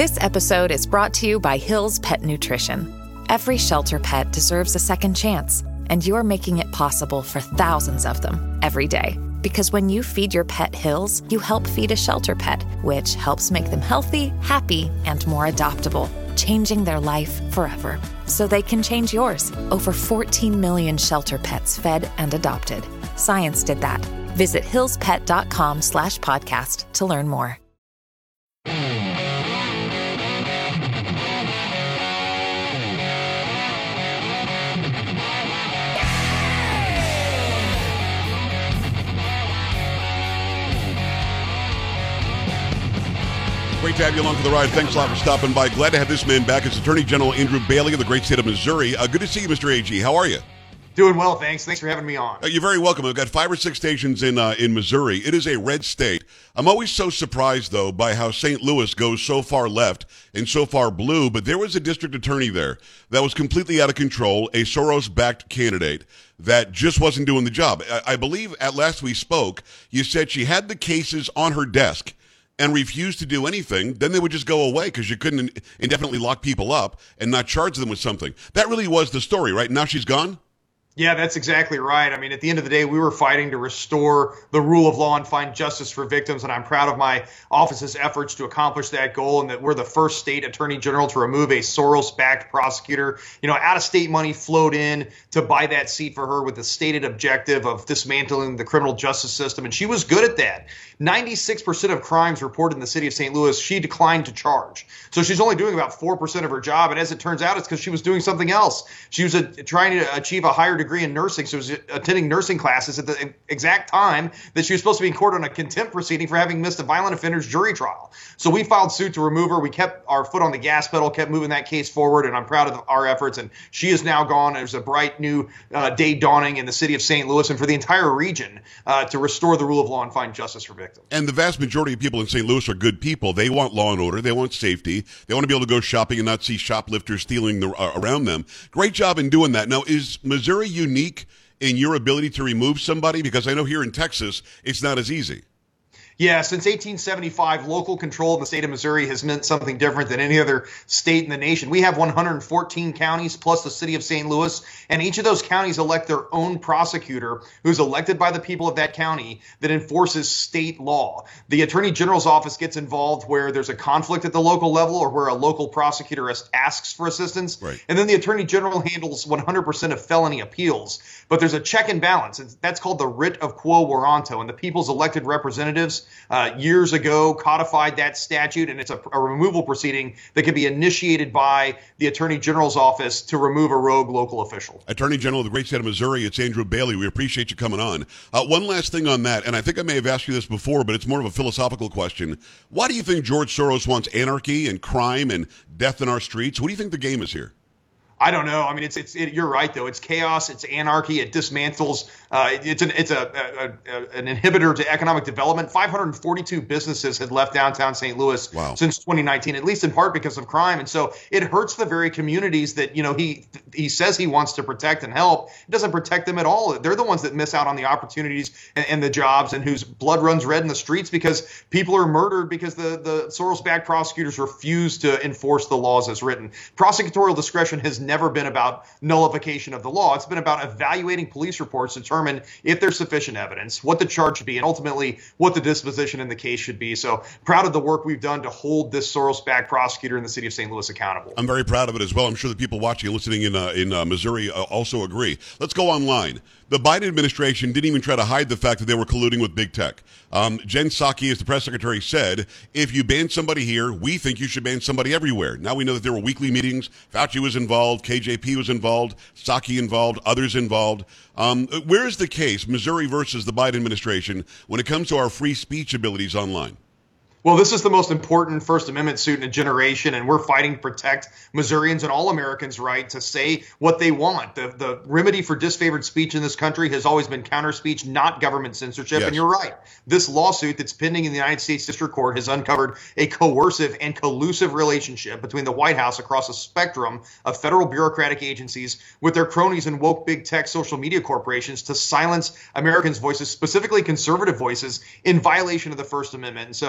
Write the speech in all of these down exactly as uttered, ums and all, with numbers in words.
This episode is brought to you by Hill's Pet Nutrition. Every shelter pet deserves a second chance, and you're making it possible for thousands of them every day. Because when you feed your pet Hill's, you help feed a shelter pet, which helps make them healthy, happy, and more adoptable, changing their life forever. So they can change yours. Over fourteen million shelter pets fed and adopted. Science did that. Visit hillspet.com slash podcast to learn more. Great to have you along for the ride. Thanks a lot for stopping by. Glad to have this man back. It's Attorney General Andrew Bailey of the great state of Missouri. Uh, good to see you, Mister A G. How are you? Doing well, thanks. Thanks for having me on. Uh, you're very welcome. I've got five or six stations in uh, in Missouri. It is a red state. I'm always so surprised, though, by how Saint Louis goes so far left and so far blue. But there was a district attorney there that was completely out of control, a Soros-backed candidate that just wasn't doing the job. I, I believe at last we spoke, you said she had the cases on her desk and refused to do anything, then they would just go away because you couldn't indefinitely lock people up and not charge them with something. That really was the story, right? Now she's gone? Yeah, that's exactly right. I mean, at the end of the day, we were fighting to restore the rule of law and find justice for victims, and I'm proud of my office's efforts to accomplish that goal, and that we're the first state attorney general to remove a Soros-backed prosecutor. You know, out-of-state money flowed in to buy that seat for her with the stated objective of dismantling the criminal justice system, and she was good at that. ninety-six percent of crimes reported in the city of Saint Louis, she declined to charge. So she's only doing about four percent of her job, and as it turns out, it's because she was doing something else. She was a, trying to achieve a higher degree in nursing, so she was attending nursing classes at the exact time that she was supposed to be in court on a contempt proceeding for having missed a violent offender's jury trial. So we filed suit to remove her. We kept our foot on the gas pedal, kept moving that case forward, and I'm proud of our efforts. And she is now gone. There's a bright new uh, day dawning in the city of Saint Louis and for the entire region uh, to restore the rule of law and find justice for victims. And the vast majority of people in Saint Louis are good people. They want law and order. They want safety. They want to be able to go shopping and not see shoplifters stealing the, uh, around them. Great job in doing that. Now, is Missouri unique in your ability to remove somebody? Because I know here in Texas, it's not as easy. Yeah, since eighteen seventy-five, local control in the state of Missouri has meant something different than any other state in the nation. We have one hundred fourteen counties plus the city of Saint Louis, and each of those counties elect their own prosecutor who's elected by the people of that county that enforces state law. The Attorney General's office gets involved where there's a conflict at the local level or where a local prosecutor asks for assistance. Right. And then the Attorney General handles one hundred percent of felony appeals. But there's a check and balance. And that's called the writ of quo warranto. And the people's elected representatives Uh, years ago codified that statute, and it's a, a removal proceeding that can be initiated by the Attorney General's office to remove a rogue local official. Attorney General of the great state of Missouri, it's Andrew Bailey. We appreciate you coming on. Uh, one last thing on that, and I think I may have asked you this before, but it's more of a philosophical question. Why do you think George Soros wants anarchy and crime and death in our streets? What do you think the game is here? I don't know. I mean, it's it's it, you're right though. It's chaos. It's anarchy. It dismantles. Uh, it's an it's a, a, a an inhibitor to economic development. five hundred forty-two businesses had left downtown Saint Louis wow. since twenty nineteen, at least in part because of crime. And so it hurts the very communities that you know he he says he wants to protect and help. It doesn't protect them at all. They're the ones that miss out on the opportunities and, and the jobs, and whose blood runs red in the streets because people are murdered because the the Soros-backed prosecutors refuse to enforce the laws as written. Prosecutorial discretion has never never been about nullification of the law. It's been about evaluating police reports to determine if there's sufficient evidence, what the charge should be, and ultimately what the disposition in the case should be. So proud of the work we've done to hold this Soros-backed prosecutor in the city of Saint Louis accountable. I'm very proud of it as well. I'm sure the people watching and listening in uh, in uh, Missouri uh, also agree. Let's go online. The Biden administration didn't even try to hide the fact that they were colluding with big tech. Um, Jen Psaki, as the press secretary, said, if you ban somebody here, we think you should ban somebody everywhere. Now we know that there were weekly meetings. Fauci was involved. K J P was involved. Psaki involved. Others involved. Um, where is the case, Missouri versus the Biden administration, when it comes to our free speech abilities online? Well, this is the most important First Amendment suit in a generation, and we're fighting to protect Missourians and all Americans' right to say what they want. The the remedy for disfavored speech in this country has always been counter speech, not government censorship. Yes. And you're right. This lawsuit that's pending in the United States District Court has uncovered a coercive and collusive relationship between the White House across a spectrum of federal bureaucratic agencies with their cronies and woke big tech social media corporations to silence Americans' voices, specifically conservative voices, in violation of the First Amendment. And so we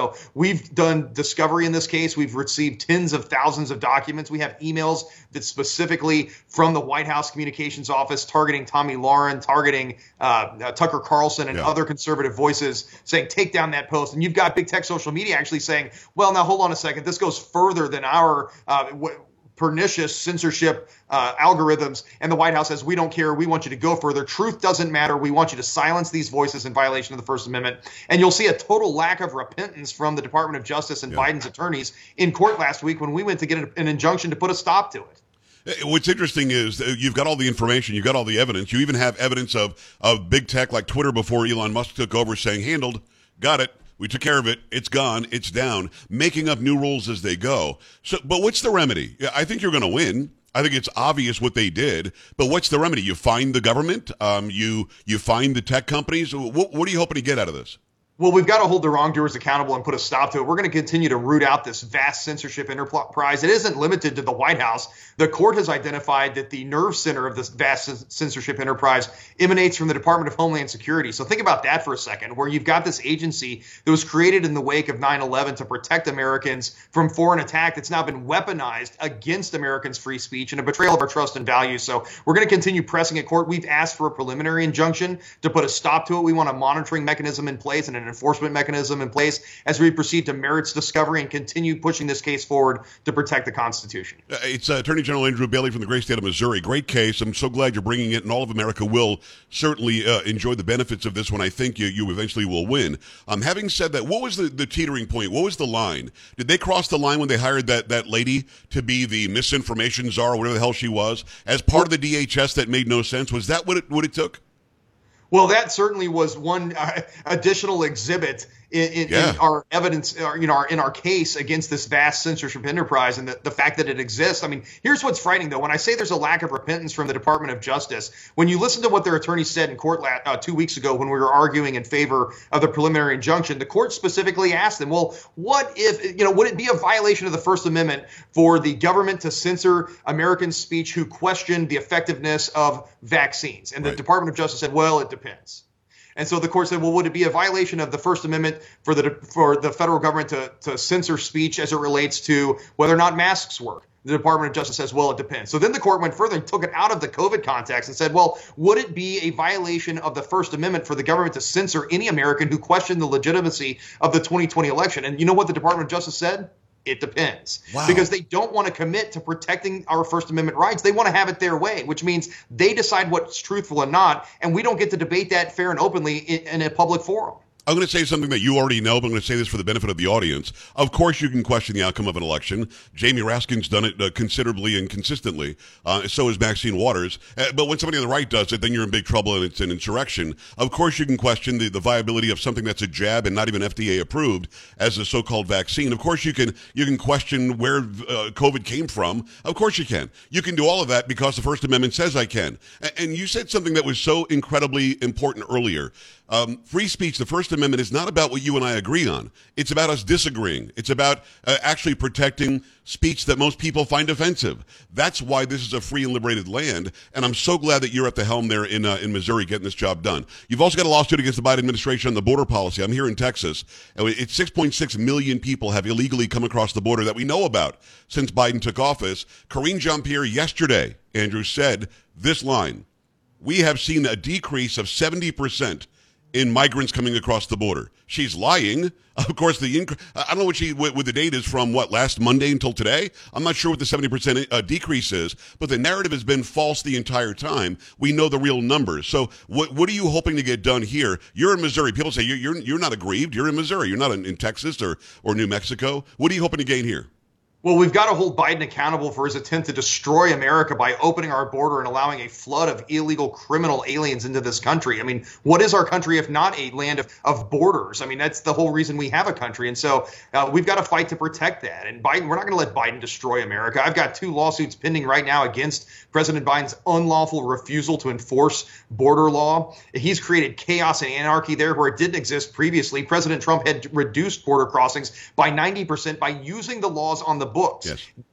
We've done discovery in this case. We've received tens of thousands of documents. We have emails that specifically from the White House Communications Office targeting Tommy Lauren, targeting uh, uh, Tucker Carlson and yeah. other conservative voices saying, take down that post. And you've got big tech social media actually saying, well, now hold on a second. This goes further than our uh, w- pernicious censorship uh, algorithms. And the White House says, we don't care. We want you to go further. Truth doesn't matter. We want you to silence these voices in violation of the First Amendment. And you'll see a total lack of repentance from the Department of Justice and yeah. Biden's attorneys in court last week when we went to get an injunction to put a stop to it. What's interesting is you've got all the information, you've got all the evidence. You even have evidence of, of big tech like Twitter before Elon Musk took over saying, handled, got it. We took care of it. It's gone. It's down. Making up new rules as they go. So, but what's the remedy? I think you're going to win. I think it's obvious what they did. But what's the remedy? You find the government. Um, you you find the tech companies. What, what are you hoping to get out of this? Well, we've got to hold the wrongdoers accountable and put a stop to it. We're going to continue to root out this vast censorship enterprise. It isn't limited to the White House. The court has identified that the nerve center of this vast censorship enterprise emanates from the Department of Homeland Security. So think about that for a second, where you've got this agency that was created in the wake of nine eleven to protect Americans from foreign attack that's now been weaponized against Americans' free speech and a betrayal of our trust and values. So we're going to continue pressing at court. We've asked for a preliminary injunction to put a stop to it. We want a monitoring mechanism in place and an enforcement mechanism in place as we proceed to merits discovery and continue pushing this case forward to protect the Constitution. Uh, it's uh, Attorney General Andrew Bailey from the great state of Missouri. Great case. I'm so glad you're bringing it, and all of America will certainly uh, enjoy the benefits of this one. I think you, you eventually will win. Um, having said that, what was the, the teetering point? What was the line? Did they cross the line when they hired that, that lady to be the misinformation czar, or whatever the hell she was, as part of the D H S that made no sense? Was that what it, what it took? Well, that certainly was one uh, additional exhibit in, in, yeah. in our evidence, or, you know, our, in our case against this vast censorship enterprise and the, the fact that it exists. I mean, here's what's frightening, though. When I say there's a lack of repentance from the Department of Justice, when you listen to what their attorney said in court la- uh, two weeks ago when we were arguing in favor of the preliminary injunction, the court specifically asked them, well, what if, you know, would it be a violation of the First Amendment for the government to censor American speech who questioned the effectiveness of vaccines? And the right. Department of Justice said, well, it depends. And so the court said, well, would it be a violation of the First Amendment for the for the federal government to, to censor speech as it relates to whether or not masks work? The Department of Justice says, well, it depends. So then the court went further and took it out of the COVID context and said, well, would it be a violation of the First Amendment for the government to censor any American who questioned the legitimacy of the twenty twenty election? And you know what the Department of Justice said? It depends. Wow. Because they don't want to commit to protecting our First Amendment rights. They want to have it their way, which means they decide what's truthful and not, and we don't get to debate that fair and openly in, in a public forum. I'm going to say something that you already know, but I'm going to say this for the benefit of the audience. Of course, you can question the outcome of an election. Jamie Raskin's done it uh, considerably and consistently. Uh, so has Maxine Waters. Uh, but when somebody on the right does it, then you're in big trouble and it's an insurrection. Of course, you can question the, the viability of something that's a jab and not even F D A approved as a so-called vaccine. Of course, you can you can question where uh, COVID came from. Of course, you can. You can do all of that because the First Amendment says I can. And, and you said something that was so incredibly important earlier. Um, free speech, the First Amendment, is not about what you and I agree on. It's about us disagreeing. It's about uh, actually protecting speech that most people find offensive. That's why this is a free and liberated land, and I'm so glad that you're at the helm there in uh, in Missouri getting this job done. You've also got a lawsuit against the Biden administration on the border policy. I'm here in Texas, and it's six point six million people have illegally come across the border that we know about since Biden took office. Karine Jean-Pierre yesterday, Andrew, said this line: we have seen a decrease of seventy percent in migrants coming across the border. She's lying. Of course, the inc- I don't know what she what, what the date is from, what, last Monday until today? I'm not sure what the seventy percent uh, decrease is, but the narrative has been false the entire time. We know the real numbers. So what what are you hoping to get done here? You're in Missouri. People say you're you're, you're not aggrieved. You're in Missouri. You're not in, in Texas or, or New Mexico. What are you hoping to gain here? Well, we've got to hold Biden accountable for his attempt to destroy America by opening our border and allowing a flood of illegal criminal aliens into this country. I mean, what is our country if not a land of, of borders? I mean, that's the whole reason we have a country. And so uh, we've got to fight to protect that. And Biden, we're not going to let Biden destroy America. I've got two lawsuits pending right now against President Biden's unlawful refusal to enforce border law. He's created chaos and anarchy there where it didn't exist previously. President Trump had reduced border crossings by ninety percent by using the laws on the books. Yes.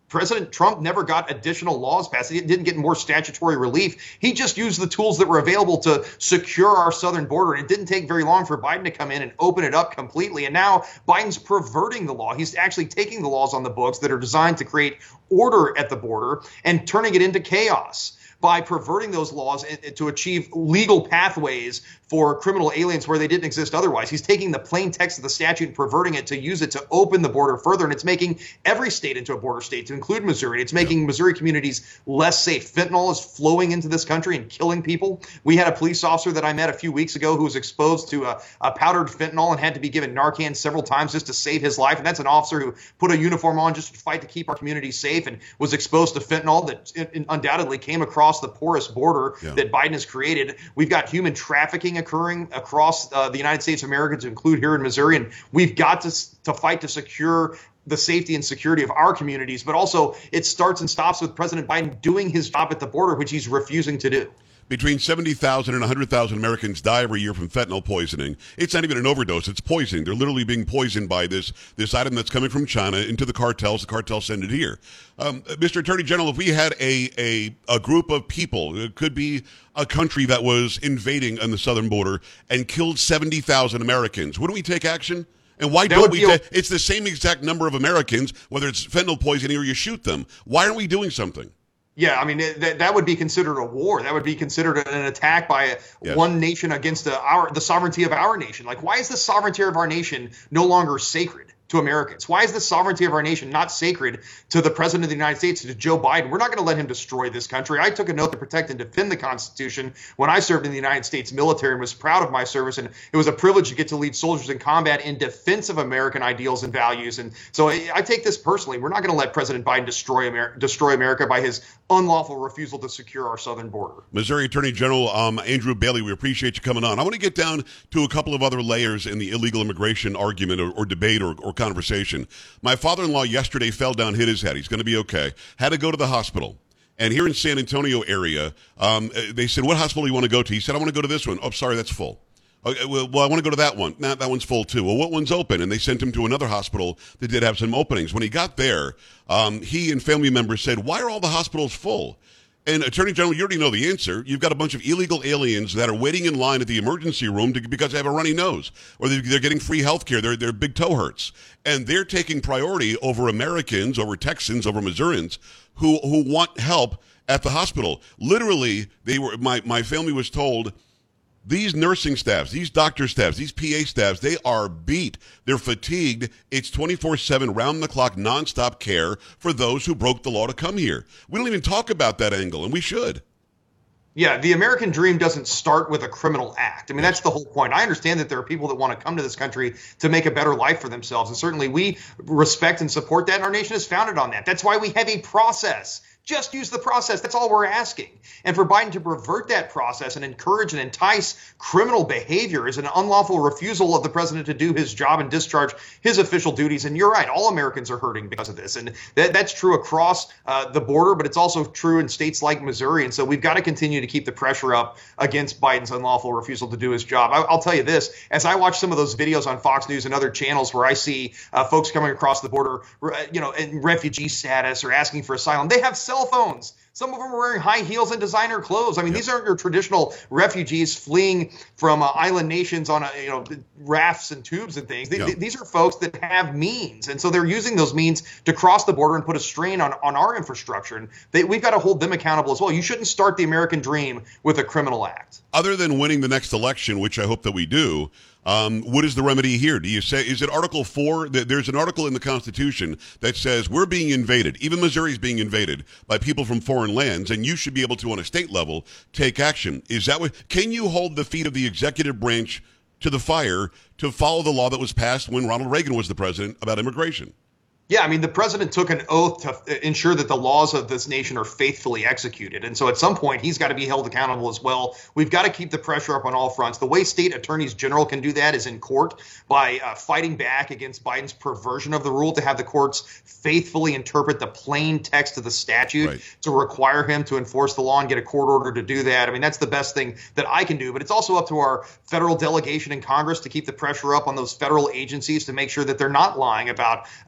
President Trump never got additional laws passed. He didn't get more statutory relief. He just used the tools that were available to secure our southern border. And it didn't take very long for Biden to come in and open it up completely. And now Biden's perverting the law. He's actually taking the laws on the books that are designed to create order at the border and turning it into chaos by perverting those laws to achieve legal pathways for criminal aliens where they didn't exist otherwise. He's taking the plain text of the statute and perverting it to use it to open the border further. And it's making every state into a border state, to include Missouri. It's making Missouri communities less safe. Fentanyl is flowing into this country and killing people. We had a police officer that I met a few weeks ago who was exposed to a, a powdered fentanyl and had to be given Narcan several times just to save his life. And that's an officer who put a uniform on just to fight to keep our community safe and was exposed to fentanyl that undoubtedly came across the porous border yeah. that Biden has created. We've got human trafficking occurring across uh, the United States of America, to include here in Missouri, and we've got to to fight to secure the safety and security of our communities. But also, it starts and stops with President Biden doing his job at the border, which he's refusing to do. Between seventy thousand and one hundred thousand Americans die every year from fentanyl poisoning. It's not even an overdose. It's poisoning. They're literally being poisoned by this this item that's coming from China into the cartels. The cartels send it here. Um, Mister Attorney General, if we had a, a, a group of people, it could be a country that was invading on the southern border and killed seventy thousand Americans, wouldn't we take action? And why that don't we? Ta- it's the same exact number of Americans, whether it's fentanyl poisoning or you shoot them. Why aren't we doing something? Yeah, I mean, that, that would be considered a war. That would be considered an attack by yes. one nation against the, our the sovereignty of our nation. Like, why is the sovereignty of our nation no longer sacred to Americans? Why is the sovereignty of our nation not sacred to the President of the United States, to Joe Biden? We're not going to let him destroy this country. I took an oath to protect and defend the Constitution when I served in the United States military and was proud of my service. And it was a privilege to get to lead soldiers in combat in defense of American ideals and values. And so I, I take this personally. We're not going to let President Biden destroy, Amer- destroy America by his unlawful refusal to secure our southern border. Missouri Attorney General um, Andrew Bailey, we appreciate you coming on. I want to get down to a couple of other layers in the illegal immigration argument or, or debate or, or conversation. My father-in-law yesterday fell down, hit his head. He's going to be okay. Had to go to the hospital. And here in San Antonio area, um, they said, what hospital do you want to go to? He said, I want to go to this one. Oh, sorry, that's full. Okay, well, well, I want to go to that one. Nah, that one's full too. Well, what one's open? And they sent him to another hospital that did have some openings. When he got there, um, he and family members said, why are all the hospitals full? And Attorney General, you already know the answer. You've got a bunch of illegal aliens that are waiting in line at the emergency room to, because they have a runny nose, or they're, they're getting free health care. Their, their big toe hurts. And they're taking priority over Americans, over Texans, over Missourians who, who want help at the hospital. Literally, they were. My, my family was told, these nursing staffs, these doctor staffs, these P A staffs, they are beat. They're fatigued. It's twenty-four seven, round-the-clock, nonstop care for those who broke the law to come here. We don't even talk about that angle, and we should. Yeah, the American dream doesn't start with a criminal act. I mean, that's the whole point. I understand that there are people that want to come to this country to make a better life for themselves, and certainly we respect and support that, and our nation is founded on that. That's why we have a process. Just use the process. That's all we're asking. And for Biden to pervert that process and encourage and entice criminal behavior is an unlawful refusal of the president to do his job and discharge his official duties. And you're right, all Americans are hurting because of this. And that, that's true across uh, the border, but it's also true in states like Missouri. And so we've got to continue to keep the pressure up against Biden's unlawful refusal to do his job. I, I'll tell you this, as I watch some of those videos on Fox News and other channels where I see uh, folks coming across the border, you know, in refugee status or asking for asylum, they have cell phones. Some of them are wearing high heels and designer clothes. I mean, yep. These aren't your traditional refugees fleeing from uh, island nations on, a, you know, rafts and tubes and things. They, yep. These are folks that have means, and so they're using those means to cross the border and put a strain on, on our infrastructure. And they, we've got to hold them accountable as well. You shouldn't start the American dream with a criminal act. Other than winning the next election, which I hope that we do, Um, what is the remedy here? Do you say, is it Article four? There's an article in the Constitution that says we're being invaded. Even Missouri is being invaded by people from foreign lands, and you should be able to, on a state level, take action. Is that what? Can you hold the feet of the executive branch to the fire to follow the law that was passed when Ronald Reagan was the president about immigration? Yeah, I mean, the president took an oath to ensure that the laws of this nation are faithfully executed. And so at some point, he's got to be held accountable as well. We've got to keep the pressure up on all fronts. The way state attorneys general can do that is in court by uh, fighting back against Biden's perversion of the rule to have the courts faithfully interpret the plain text of the statute right. to require him to enforce the law and get a court order to do that. I mean, that's the best thing that I can do. But it's also up to our federal delegation in Congress to keep the pressure up on those federal agencies to make sure that they're not lying about uh, the, the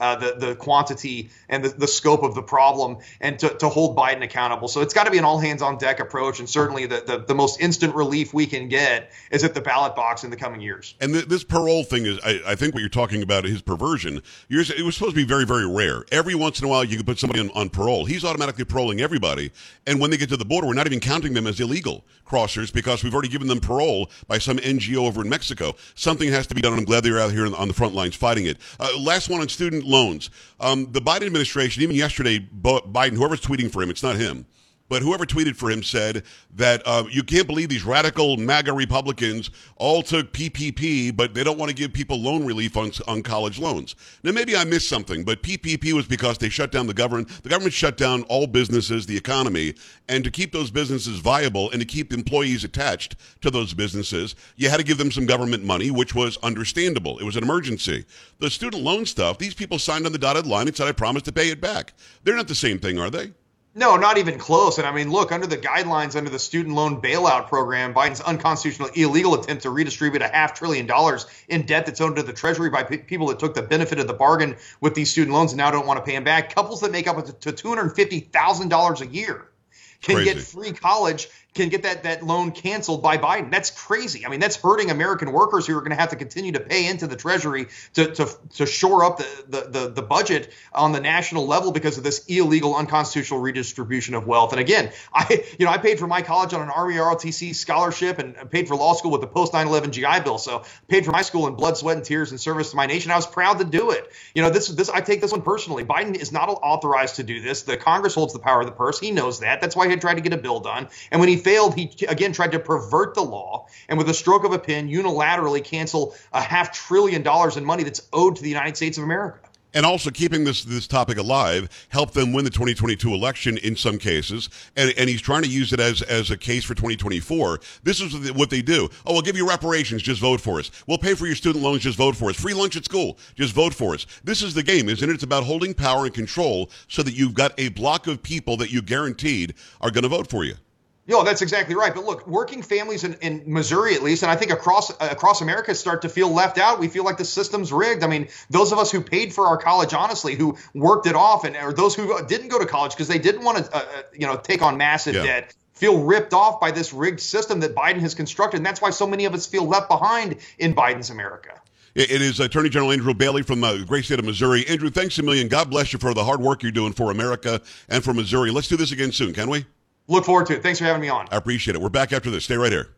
the quantity and the, the scope of the problem and to, to hold Biden accountable. So it's got to be an all hands on deck approach. And certainly the, the, the most instant relief we can get is at the ballot box in the coming years. And th- this parole thing is, I, I think what you're talking about is perversion. You're, it was supposed to be very, very rare. Every once in a while, you can put somebody on, on parole. He's automatically paroling everybody. And when they get to the border, we're not even counting them as illegal crossers because we've already given them parole by some N G O over in Mexico. Something has to be done, and I'm glad they're out here on the front lines fighting it. Uh, last one on student loans. Um, the Biden administration, even yesterday, Biden, whoever's tweeting for him, it's not him, but whoever tweeted for him said that uh, you can't believe these radical MAGA Republicans all took P P P, but they don't want to give people loan relief on, on college loans. Now, maybe I missed something, but P P P was because they shut down the government. The government shut down all businesses, the economy, and to keep those businesses viable and to keep employees attached to those businesses, you had to give them some government money, which was understandable. It was an emergency. The student loan stuff, these people signed on the dotted line and said, I promise to pay it back. They're not the same thing, are they? No, not even close. And I mean, look, under the guidelines, under the student loan bailout program, Biden's unconstitutional, illegal attempt to redistribute a half trillion dollars in debt that's owed to the Treasury by p- people that took the benefit of the bargain with these student loans and now don't want to pay them back. Couples that make up to two hundred fifty thousand dollars a year can Crazy. get free college, can get that, that loan canceled by Biden. That's crazy. I mean, that's hurting American workers who are going to have to continue to pay into the Treasury to to, to shore up the, the, the, the budget on the national level because of this illegal, unconstitutional redistribution of wealth. And again, I you know I paid for my college on an Army R O T C scholarship and paid for law school with the post nine eleven G I Bill. So paid for my school in blood, sweat, and tears in service to my nation. I was proud to do it. You know, this this I take this one personally. Biden is not authorized to do this. The Congress holds the power of the purse. He knows that. That's why he tried to get a bill done. And when he failed, he again tried to pervert the law and with a stroke of a pen unilaterally cancel a half trillion dollars in money that's owed to the United States of America. And also keeping this this topic alive, help them win the twenty twenty-two election in some cases. And, and he's trying to use it as, as a case for twenty twenty-four. This is what they do. Oh, we'll give you reparations. Just vote for us. We'll pay for your student loans. Just vote for us. Free lunch at school. Just vote for us. This is the game, isn't it? It's about holding power and control so that you've got a block of people that you guaranteed are going to vote for you. No, that's exactly right. But look, working families in, in Missouri, at least, and I think across uh, across America, start to feel left out. We feel like the system's rigged. I mean, those of us who paid for our college, honestly, who worked it off, and or those who didn't go to college because they didn't want to, uh, you know, take on massive yeah. debt, feel ripped off by this rigged system that Biden has constructed. And that's why so many of us feel left behind in Biden's America. It is Attorney General Andrew Bailey from the great state of Missouri. Andrew, thanks a million. God bless you for the hard work you're doing for America and for Missouri. Let's do this again soon, can we? Look forward to it. Thanks for having me on. I appreciate it. We're back after this. Stay right here.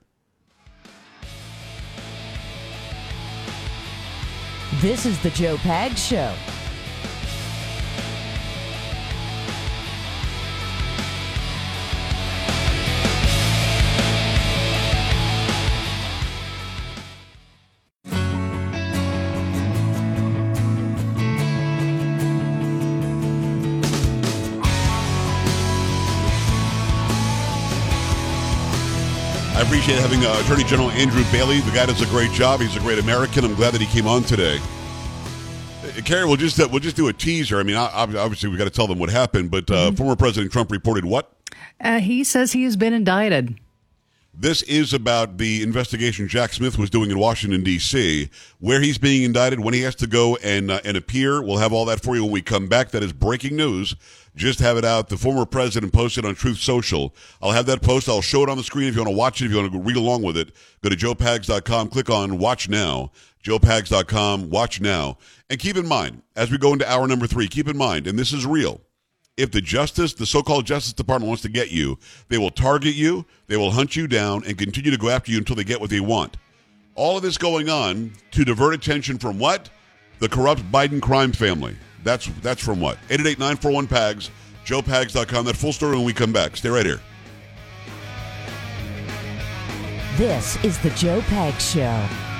This is the Joe Pags Show. I appreciate having uh, Attorney General Andrew Bailey. The guy does a great job. He's a great American. I'm glad that he came on today. Uh, Carrie, we'll just uh, we'll just do a teaser. I mean, obviously we got to tell them what happened. But uh, mm-hmm. former President Trump reported what? Uh, he says he has been indicted. This is about the investigation Jack Smith was doing in Washington, D C, where he's being indicted, when he has to go and uh, and appear. We'll have all that for you when we come back. That is breaking news. Just have it out. The former president posted on Truth Social. I'll have that post. I'll show it on the screen if you want to watch it, if you want to read along with it. Go to joe pags dot com, click on Watch Now. joe pags dot com, watch now. And keep in mind, as we go into hour number three, keep in mind, and this is real, if the justice, the so-called Justice Department wants to get you, they will target you, they will hunt you down, and continue to go after you until they get what they want. All of this going on to divert attention from what? The corrupt Biden crime family. That's that's from what? eight eight eight, nine four one, P A G S, joe pags dot com. That full story when we come back. Stay right here. This is the Joe Pags Show.